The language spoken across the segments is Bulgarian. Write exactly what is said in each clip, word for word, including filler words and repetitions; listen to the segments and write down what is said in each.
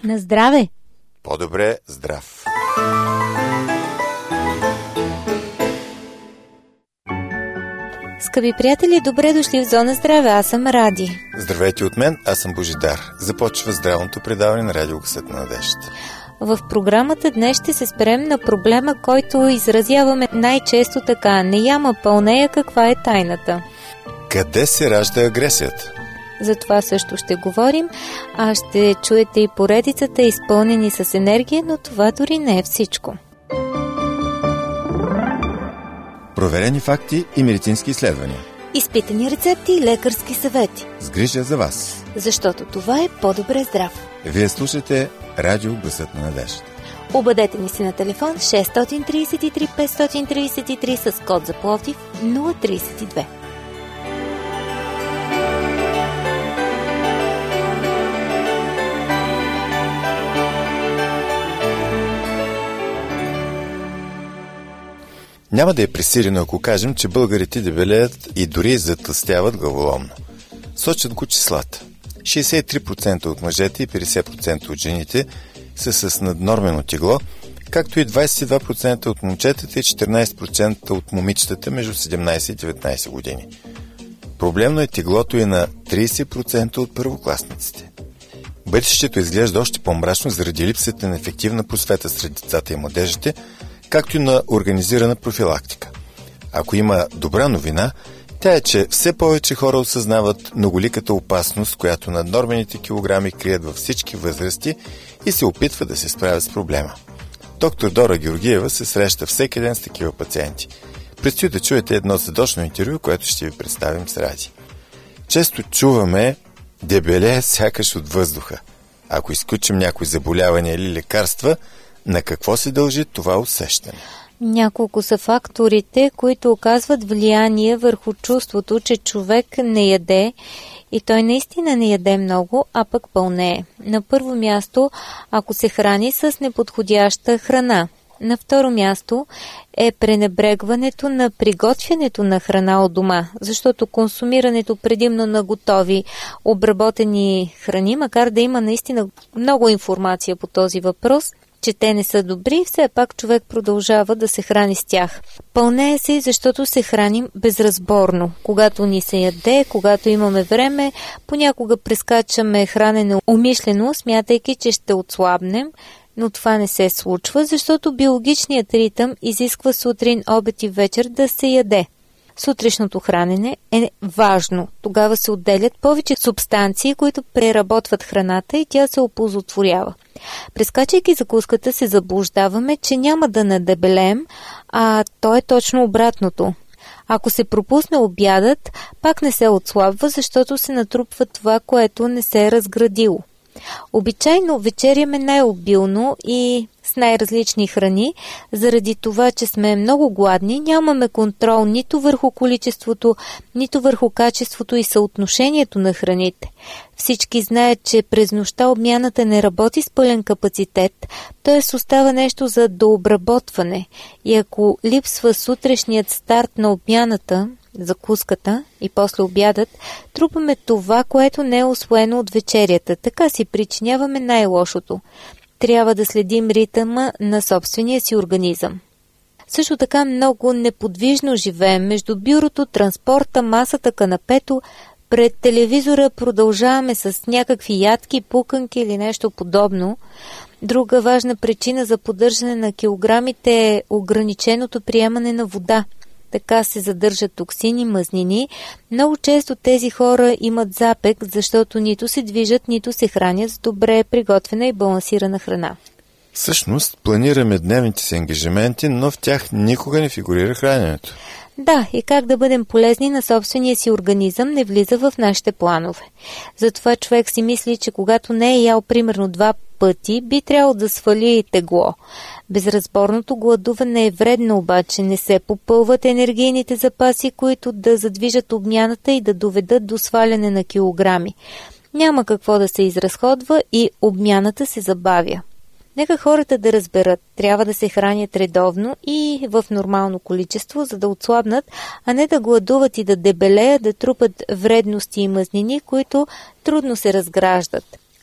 На здраве! По-добре здрав! Скъпи приятели, добре дошли в Зона Здраве, аз съм Ради. Здравейте от мен, аз съм Божидар. Започва здравното предаване на Радио Гласът на надеждата. В програмата днес ще се спрем на проблема, който изразяваме най-често така: не яма пълнея, каква е тайната? Къде се ражда агресията? За това също ще говорим, а ще чуете и поредицата, изпълнени с енергия, но това дори не е всичко. Проверени факти и медицински изследвания. Изпитани рецепти и лекарски съвети. С грижа за вас. Защото това е по-добре здрав. Вие слушате Радио Гласът на надеждата. Обадете ни се на телефон шест три три пет три три с код за Пловдив нула три две. Няма да е пресилено, ако кажем, че българите дебелеят и дори затлъстяват главоломно. Сочат го числата. шейсет и три процента от мъжете и петдесет процента от жените са с наднормено тегло, както и двадесет и два процента от момчетата и четиринадесет процента от момичетата между седемнадесет и деветнадесет години. Проблемно е теглото и на тридесет процента от първокласниците. Бъдещето изглежда още по-мрачно заради липсата на ефективна просвета сред децата и младежите, както и на организирана профилактика. Ако има добра новина, тя е, че все повече хора осъзнават многоликата опасност, която наднормените килограми крият във всички възрасти и се опитват да се справят с проблема. Доктор Дора Георгиева се среща всеки ден с такива пациенти. Предстои да чуете едно задочно интервю, което ще ви представим с Ради. Често чуваме дебелее сякаш от въздуха. Ако изключим някои заболявания или лекарства, на какво се дължи това усещане? Няколко са факторите, които оказват влияние върху чувството, че човек не яде и той наистина не яде много, а пък пълнее. На първо място, ако се храни с неподходяща храна. На второ място е пренебрегването на приготвянето на храна от дома, защото консумирането предимно на готови, обработени храни, макар да има наистина много информация по този въпрос, че те не са добри, все пак човек продължава да се храни с тях. Пълнее се, защото се храним безразборно. Когато ни се яде, когато имаме време, понякога прескачаме хранене умишлено, смятайки, че ще отслабнем, но това не се случва, защото биологичният ритъм изисква сутрин, обед и вечер да се яде. Сутрешното хранене е важно. Тогава се отделят повече субстанции, които преработват храната и тя се оползотворява. Прескачайки закуската се заблуждаваме, че няма да надебелеем, а то е точно обратното. Ако се пропусне обядът, пак не се отслабва, защото се натрупва това, което не се е разградило. Обичайно вечеряме най-обилно и с най-различни храни, заради това, че сме много гладни, нямаме контрол нито върху количеството, нито върху качеството и съотношението на храните. Всички знаят, че през нощта обмяната не работи с пълен капацитет, т.е. остава нещо за дообработване и ако липсва сутрешният старт на обмяната, закуската и после обядът, трупаме това, което не е усвоено от вечерята. Така си причиняваме най-лошото. Трябва да следим ритъма на собствения си организъм. Също така много неподвижно живеем между бюрото, транспорта, масата, канапето. Пред телевизора продължаваме с някакви ядки, пуканки или нещо подобно. Друга важна причина за поддържане на килограмите е ограниченото приемане на вода. Така се задържат токсини, мазнини. Много често тези хора имат запек, защото нито се движат, нито се хранят с добре приготвена и балансирана храна. Всъщност, планираме дневните си ангажименти, но в тях никога не фигурира храненето. Да, и как да бъдем полезни на собствения си организъм не влиза в нашите планове. Затова човек си мисли, че когато не е ял примерно два пъти, би трябвало да свали тегло. Безразборното гладуване е вредно, обаче не се попълват енергийните запаси, които да задвижат обмяната и да доведат до сваляне на килограми. Няма какво да се изразходва и обмяната се забавя. Нека хората да разберат, трябва да се хранят редовно и в нормално количество, за да отслабнат, а не да гладуват и да дебелеят, да трупат вредности и мазнини, които трудно се разграждат.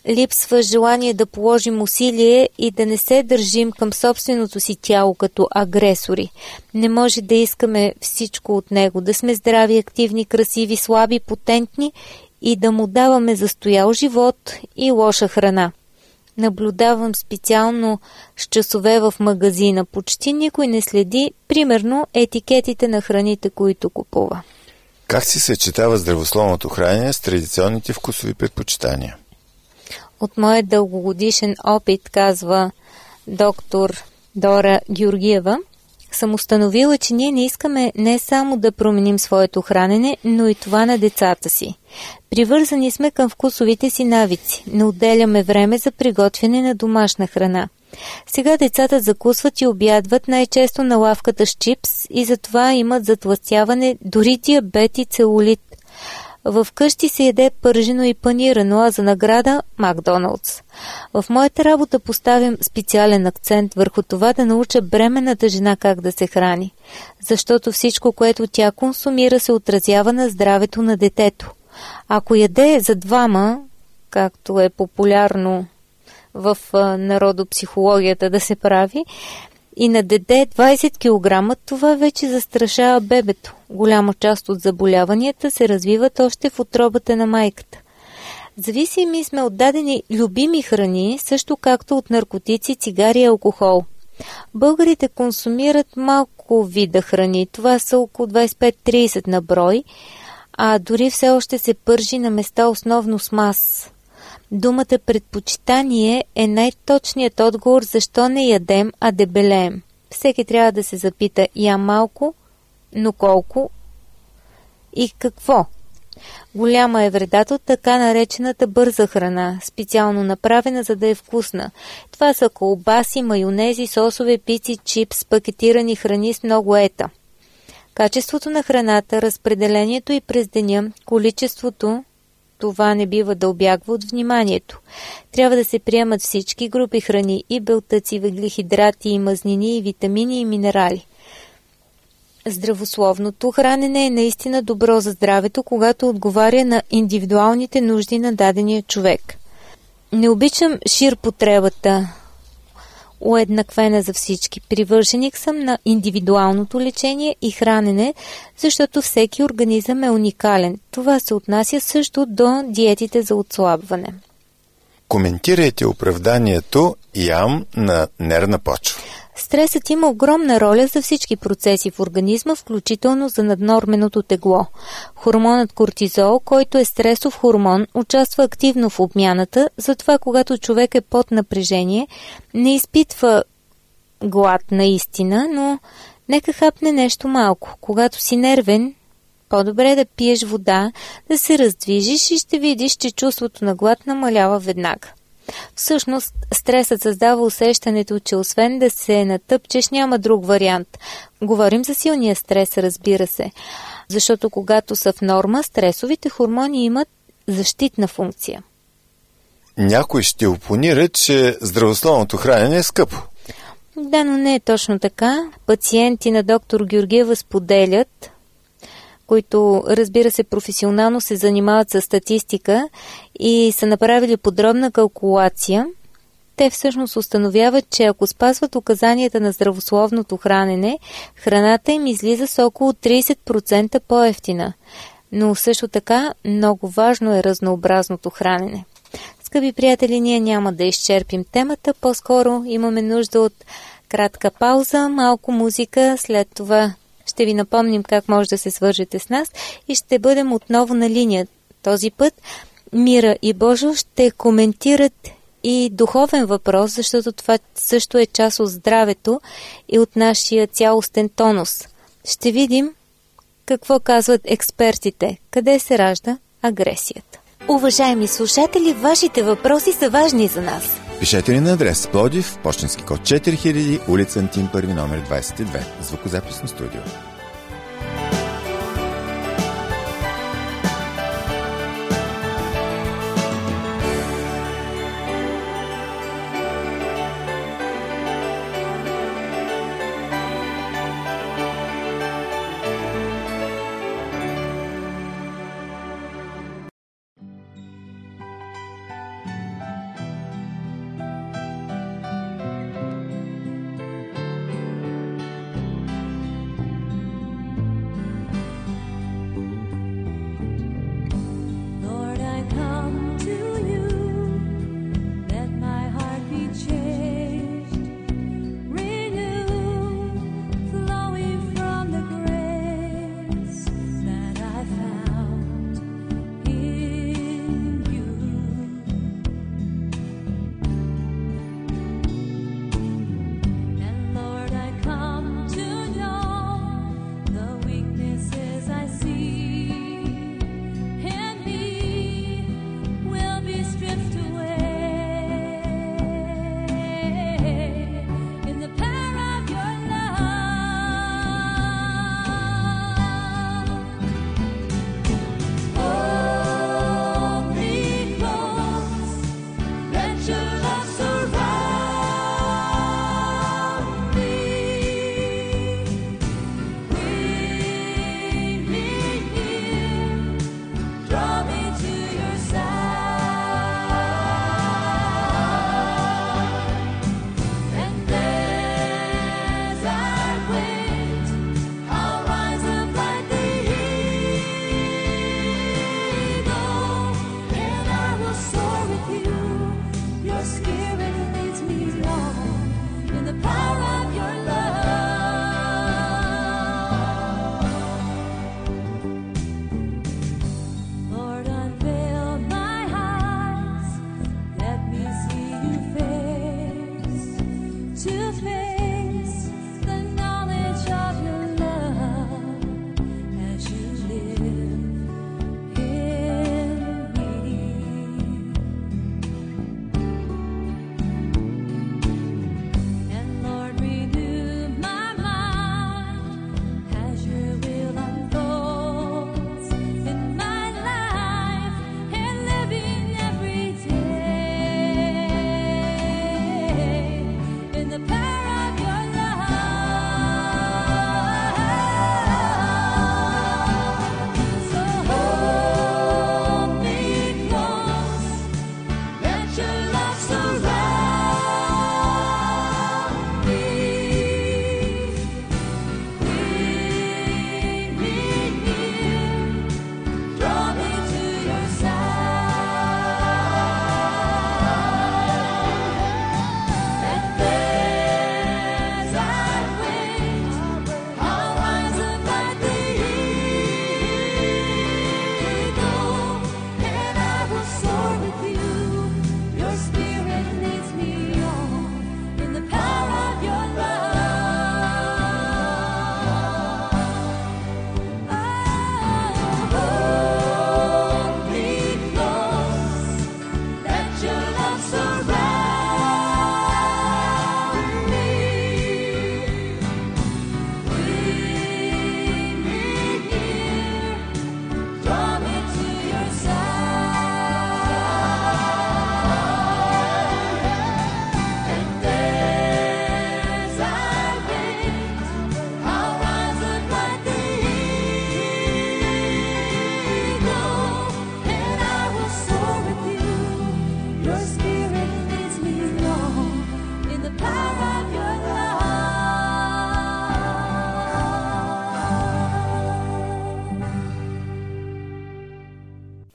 липсва желание да положим усилие и да не се държим към собственото си тяло като агресори. Не може да искаме всичко от него, да сме здрави, активни, красиви, слаби, потентни и да му даваме застоял живот и лоша храна. Наблюдавам специално с часове в магазина. Почти никой не следи, примерно, етикетите на храните, които купува. Как се съчетава здравословното хранене с традиционните вкусови предпочитания? От моят дългогодишен опит, казва доктор Дора Георгиева, съм установила, че ние не искаме не само да променим своето хранене, но и това на децата си. Привързани сме към вкусовите си навици. Не отделяме време за приготвяне на домашна храна. Сега децата закусват и обядват най-често на лавката с чипс и затова имат затлъстяване, дори диабет и целулит. В къщи се яде пържено и панирано, а за награда – Макдоналдс. В моята работа поставям специален акцент върху това да науча бременната жена как да се храни, защото всичко, което тя консумира, се отразява на здравето на детето. Ако яде за двама, както е популярно в народопсихологията да се прави, и нададе двайсет килограма, това вече застрашава бебето. Голяма част от заболяванията се развиват още в утробата на майката. Зависими сме от дадени любими храни, също както от наркотици, цигари и алкохол. Българите консумират малко вида храни, това са около двайсет и пет до трийсет на брой, а дори все още се пържи на места основно с мас. Думата предпочитание е най-точният отговор защо не ядем, а дебелеем. Всеки трябва да се запита: ям малко, но колко и какво? Голяма е вредата от така наречената бърза храна, специално направена, за да е вкусна. Това са колбаси, майонези, сосове, пици, чипс, пакетирани храни с много ета. Качеството на храната, разпределението и през деня, количеството, това не бива да обягва от вниманието. Трябва да се приемат всички групи храни, и белтъци, въглехидрати, и мазнини, и витамини, и минерали. Здравословното хранене е наистина добро за здравето, когато отговаря на индивидуалните нужди на дадения човек. Не обичам ширпотребата, уеднаквена за всички. Привърженик съм на индивидуалното лечение и хранене, защото всеки организъм е уникален. Това се отнася също до диетите за отслабване. Коментирайте оправданието ям на нервна почва. Стресът има огромна роля за всички процеси в организма, включително за наднорменото тегло. Хормонът кортизол, който е стресов хормон, участва активно в обмяната, затова когато човек е под напрежение, не изпитва глад наистина, но нека хапне нещо малко. Когато си нервен, по-добре е да пиеш вода, да се раздвижиш и ще видиш, че чувството на глад намалява веднага. Всъщност, стресът създава усещането, че освен да се натъпчеш, няма друг вариант. Говорим за силния стрес, разбира се, защото когато са в норма, стресовите хормони имат защитна функция. Някой ще опонира, че здравословното хранене е скъпо. Да, но не е точно така. Пациенти на доктор Георгиева споделят, които, разбира се, професионално се занимават с статистика и са направили подробна калкулация, те всъщност установяват, че ако спазват указанията на здравословното хранене, храната им излиза с около трийсет процента по-евтина. Но също така много важно е разнообразното хранене. Скъпи приятели, ние няма да изчерпим темата, по-скоро имаме нужда от кратка пауза, малко музика, след това ще ви напомним как може да се свържете с нас и ще бъдем отново на линия. Този път Мира и Божо ще коментират и духовен въпрос, защото това също е част от здравето и от нашия цялостен тонус. Ще видим какво казват експертите, къде се ражда агресията. Уважаеми слушатели, вашите въпроси са важни за нас. Пишете ни на адрес Пловдив, пощенски код четири хиляди, улица Антим първи, номер двайсет и две, звукозаписно студио.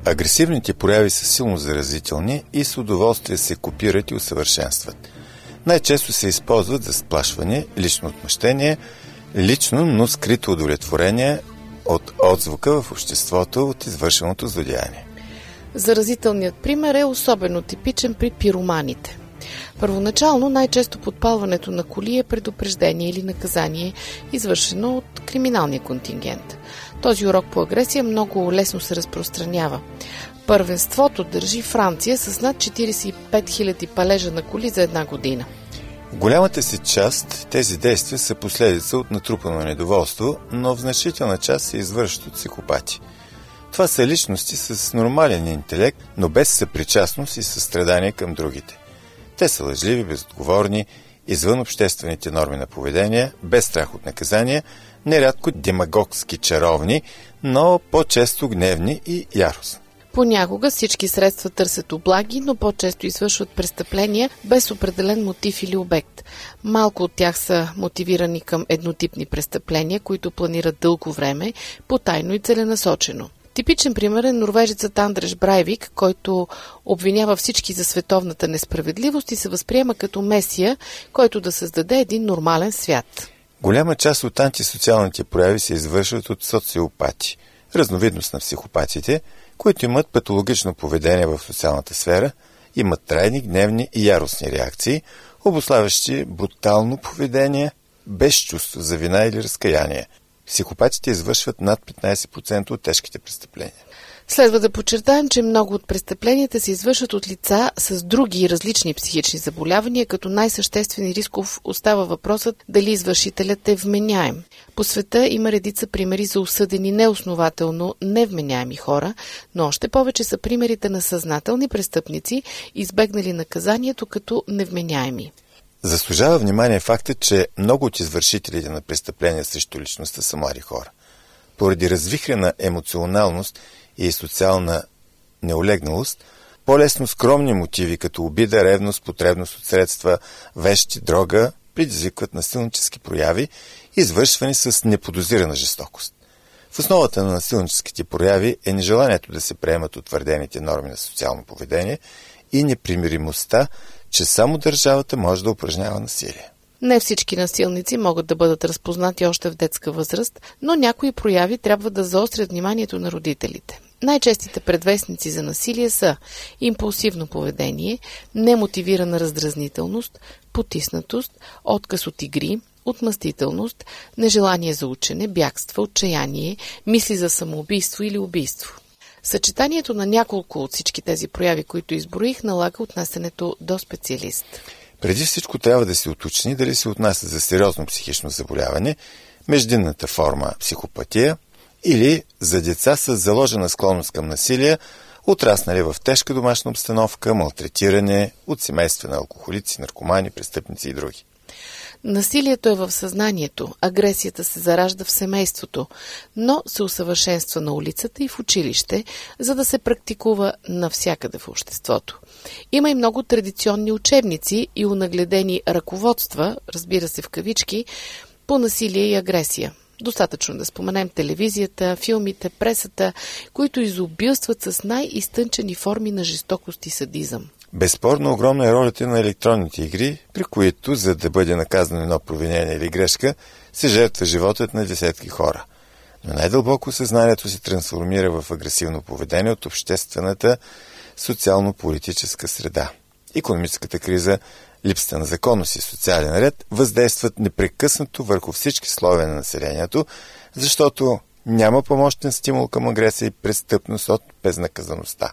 Агресивните прояви са силно заразителни и с удоволствие се копират и усъвършенстват. Най-често се използват за сплашване, лично отмъщение, лично, но скрито удовлетворение от отзвука в обществото от извършеното злодеяние. Заразителният пример е особено типичен при пироманите. Първоначално най-често подпалването на коли е предупреждение или наказание, извършено от криминалния контингент. Този урок по агресия много лесно се разпространява. Първенството държи Франция с над четиридесет и пет хиляди палежа на коли за една година. В голямата си част тези действия са последица от натрупано недоволство, но в значителна част се извършват от психопати. Това са личности с нормален интелект, но без съпричастност и състрадание към другите. Те са лъжливи, безотговорни, извън обществените норми на поведение, без страх от наказания, нерядко демагогски чаровни, но по-често гневни и яростни. Понякога всички средства търсят облаги, но по-често извършват престъпления без определен мотив или обект. Малко от тях са мотивирани към еднотипни престъпления, които планират дълго време, потайно и целенасочено. Типичен пример е норвежецът Андреш Брайвик, който обвинява всички за световната несправедливост и се възприема като месия, който да създаде един нормален свят. Голяма част от антисоциалните прояви се извършват от социопати, разновидност на психопатите, които имат патологично поведение в социалната сфера, имат трайни, гневни и яростни реакции, обуславящи брутално поведение, без чувство за вина или разкаяние. Психопатите извършват над петнадесет процента от тежките престъпления. Следва да подчертаем, че много от престъпленията се извършват от лица с други различни психични заболявания, като най-съществен рисков остава въпросът дали извършителят е вменяем. По света има редица примери за осъдени неоснователно невменяеми хора, но още повече са примерите на съзнателни престъпници, избегнали наказанието като невменяеми. Заслужава внимание фактът, че много от извършителите на престъпления срещу личността са млади хора. Поради развихрена емоционалност и социална неолегналост, по-лесно скромни мотиви като обида, ревност, потребност от средства, вещи, дрога предизвикват насилнически прояви, извършвани с неподозирана жестокост. В основата на насилническите прояви е нежеланието да се приемат утвърдените норми на социално поведение и непримиримостта, че само държавата може да упражнява насилие. Не всички насилници могат да бъдат разпознати още в детска възраст, но някои прояви трябва да заострят вниманието на родителите. Най-честите предвестници за насилие са импулсивно поведение, немотивирана раздразнителност, потиснатост, отказ от игри, отмъстителност, нежелание за учене, бягство, отчаяние, мисли за самоубийство или убийство. Съчетанието на няколко от всички тези прояви, които изброих, налага отнасянето до специалист. Преди всичко трябва да се уточни дали се отнася за сериозно психично заболяване, междинната форма психопатия или за деца с заложена склонност към насилие, отраснали в тежка домашна обстановка, малтретиране от семейства на алкохолици, наркомани, престъпници и други. Насилието е в съзнанието, агресията се заражда в семейството, но се усъвършенства на улицата и в училище, за да се практикува навсякъде в обществото. Има и много традиционни учебници и унагледени ръководства, разбира се в кавички, по насилие и агресия. Достатъчно да споменем телевизията, филмите, пресата, които изобилстват с най-изтънчени форми на жестокост и садизъм. Безспорно огромна е ролята на електронните игри, при които, за да бъде наказано едно провинение или грешка, се жертва животът на десетки хора. Но най-дълбоко съзнанието се трансформира в агресивно поведение от обществената социално-политическа среда. Икономическата криза, липсата на законност и социален ред въздействат непрекъснато върху всички слоеве на населението, защото няма помощен стимул към агресия и престъпност от безнаказаността.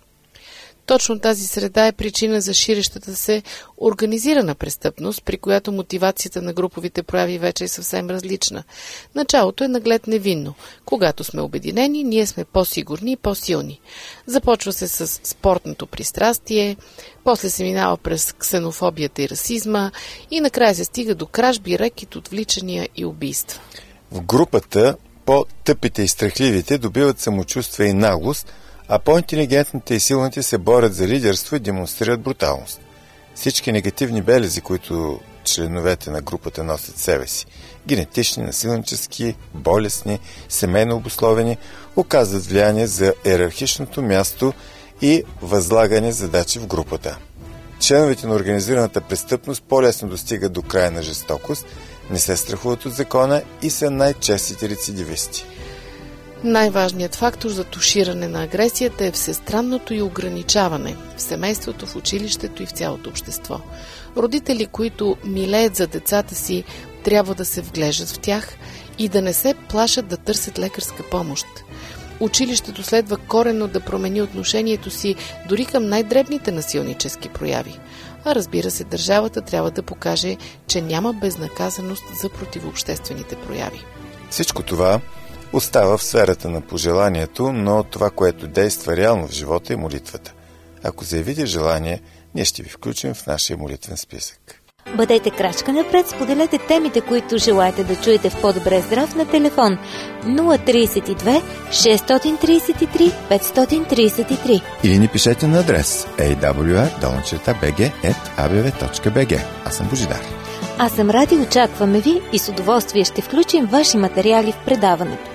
Точно тази среда е причина за ширещата се организирана престъпност, при която мотивацията на груповите прояви вече е съвсем различна. Началото е наглед невинно. Когато сме обединени, ние сме по-сигурни и по-силни. Започва се с спортното пристрастие, после се минава през ксенофобията и расизма и накрая се стига до кражби, рекет, отвличания и убийства. В групата по-тъпите и страхливите добиват самочувствие и наглост, а по-интелигентните и силните се борят за лидерство и демонстрират бруталност. Всички негативни белези, които от членовете на групата носят себе си. Генетични, насилнически, болестни, семейно обусловени, оказват влияние за йерархичното място и възлагане задачи в групата. Членовете на организираната престъпност по-лесно достигат до края на жестокост, не се страхуват от закона и са най-честите рецидивисти. Най-важният фактор за туширане на агресията е всестранното и ограничаване в семейството, в училището и в цялото общество. Родители, които милеят за децата си, трябва да се вглеждат в тях и да не се плашат да търсят лекарска помощ. Училището следва коренно да промени отношението си дори към най-дребните насилнически прояви. А разбира се, държавата трябва да покаже, че няма безнаказаност за противообществените прояви. Всичко това остава в сферата на пожеланието, но това, което действа реално в живота, е молитвата. Ако заявите желание, ние ще ви включим в нашия молитвен списък. Бъдете крачка напред, споделете темите, които желаете да чуете в По-добре здрав на телефон нула три две шест три три пет три три или ни пишете на адрес ей дабъл ю ар долна черта би джи ет а бе ве точка би джи. Аз съм Божидар. Аз съм Ради, очакваме ви и с удоволствие ще включим ваши материали в предаването.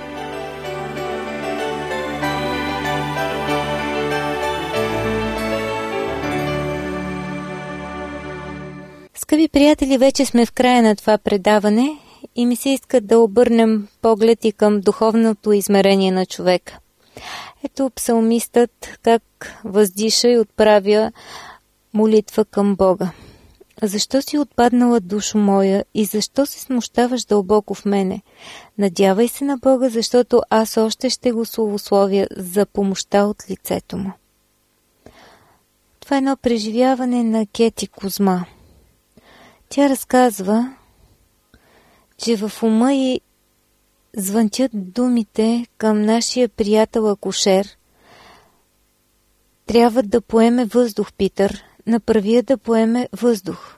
Скъпи приятели, вече сме в края на това предаване и ми се иска да обърнем поглед и към духовното измерение на човека. Ето псалмистът как въздиша и отправя молитва към Бога. Защо си отпаднала, душо моя, и защо се смущаваш дълбоко в мене? Надявай се на Бога, защото аз още ще го славословя за помощта от лицето му. Това е едно преживяване на Кети Кузма. Тя разказва, че в ума й звънтят думите към нашия приятел акушер. Трябва да поеме въздух, Питър. Направи я да поеме въздух.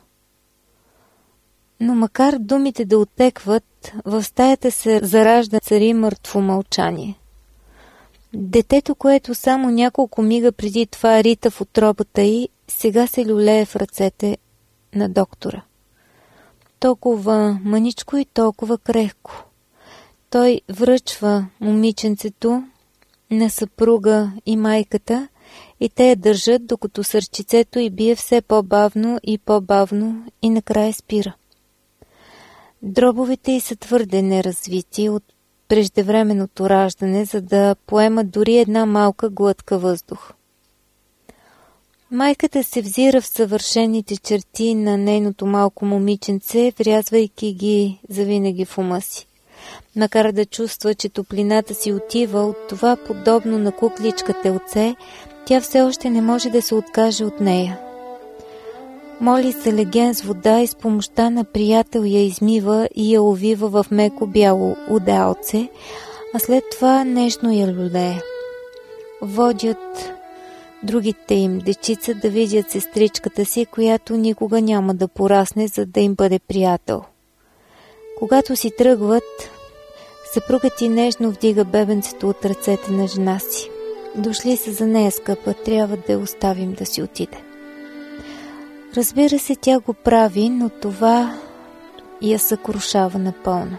Но макар думите да отекват, в стаята се заражда цари мъртво мълчание. Детето, което само няколко мига преди това рита в утробата й, сега се люлее в ръцете на доктора. Толкова мъничко и толкова крехко. Той връчва момиченцето на съпруга и майката и те я държат, докато сърчицето й бие все по-бавно и по-бавно и накрая спира. Дробовете й са твърде неразвити от преждевременното раждане, за да поемат дори една малка глътка въздух. Майката се взира в съвършените черти на нейното малко момиченце, врязвайки ги завинаги в ума си. Макар да чувства, че топлината си отива от това подобно на кукличка телце, тя все още не може да се откаже от нея. Моли се леген с вода и с помощта на приятел я измива и я увива в меко бяло одеалце, а след това нежно я люлее. Водят другите им дечица да видят сестричката си, която никога няма да порасне, за да им бъде приятел. Когато си тръгват, съпругът ти нежно вдига бебенцето от ръцете на жена си. Дошли са за нея, скъпа, трябва да я оставим да си отиде. Разбира се, тя го прави, но това я съкрушава напълно.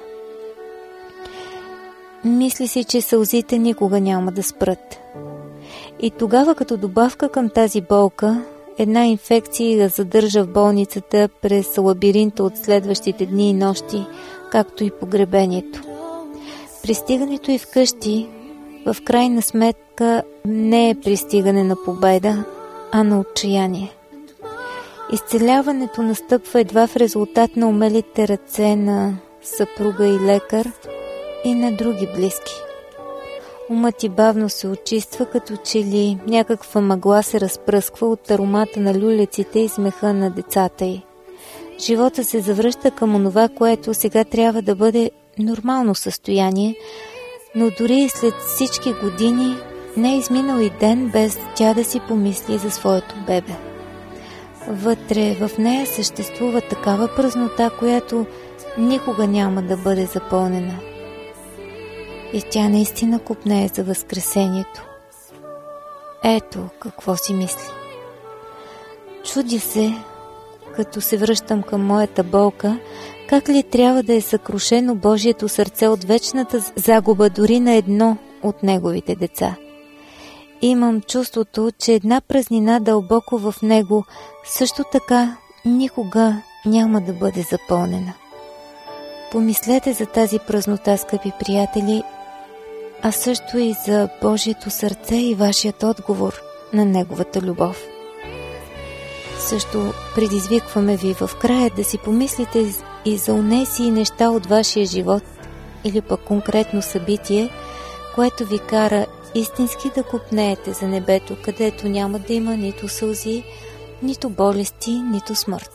Мисли си, че сълзите никога няма да спрат. И тогава, като добавка към тази болка, една инфекция я задържа в болницата през лабиринта от следващите дни и нощи, както и погребението. Пристигането й вкъщи, в крайна сметка, не е пристигане на победа, а на отчаяние. Изцеляването настъпва едва в резултат на умелите ръце на съпруга и лекар и на други близки. Умът ти бавно се очиства, като че ли някаква мъгла се разпръсква от аромата на люлеците и смеха на децата й. Живота се завръща към онова, което сега трябва да бъде нормално състояние, но дори и след всички години не е изминал и ден без тя да си помисли за своето бебе. Вътре в нея съществува такава празнота, която никога няма да бъде запълнена. И тя наистина копнее за възкресението. Ето какво си мисли. Чудя се, като се връщам към моята болка, как ли трябва да е съкрушено Божието сърце от вечната загуба дори на едно от неговите деца. Имам чувството, че една празнина дълбоко в него също така никога няма да бъде запълнена. Помислете за тази празнота, скъпи приятели, а също и за Божието сърце и вашият отговор на неговата любов. Също предизвикваме ви в края да си помислите и за онеси неща от вашия живот или пък конкретно събитие, което ви кара истински да копнеете за небето, където няма да има нито сълзи, нито болести, нито смърт.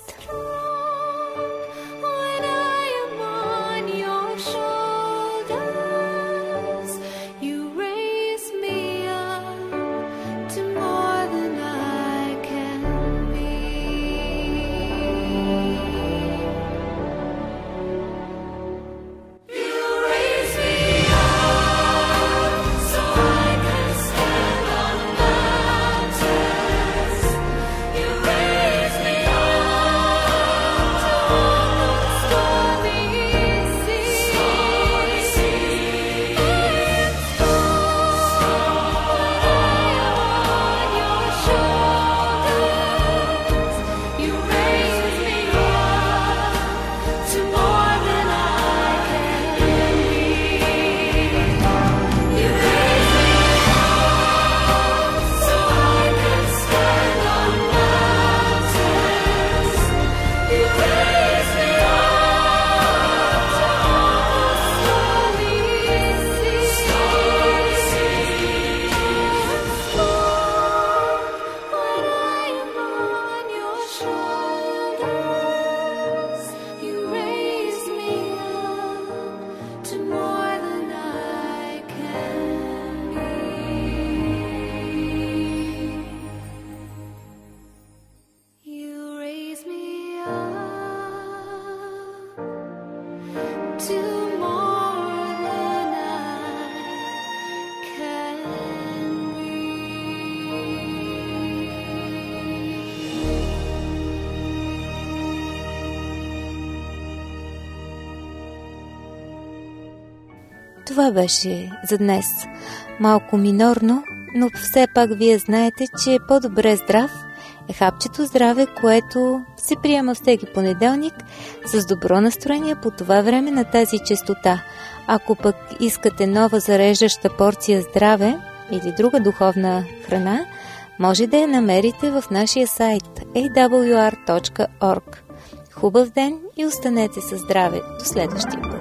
Това беше за днес. Малко минорно, но все пак вие знаете, че е по-добре здрав е хапчето здраве, което се приема всеки понеделник с добро настроение по това време на тази честота. Ако пък искате нова зареждаща порция здраве или друга духовна храна, може да я намерите в нашия сайт ей дабъл ю ар точка орг. Хубав ден и останете със здраве. До следващия път.